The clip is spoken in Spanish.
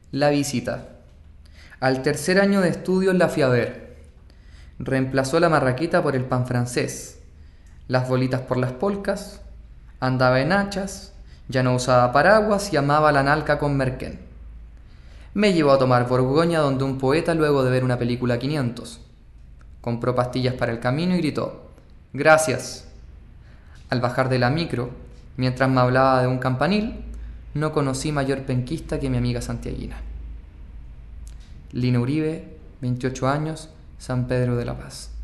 La visita. Al tercer año de estudios la fui a ver. Reemplazó la marraqueta por el pan francés, las bolitas por las polcas, andaba en hachas, ya no usaba paraguas y amaba la nalca con merquén. Me llevó a tomar Borgoña donde un poeta luego de ver una película 500. Compró pastillas para el camino y gritó: «Gracias». Al bajar de la micro, mientras me hablaba de un campanil, no conocí mayor penquista que mi amiga santiaguina. Lina Uribe, 28 años, San Pedro de la Paz.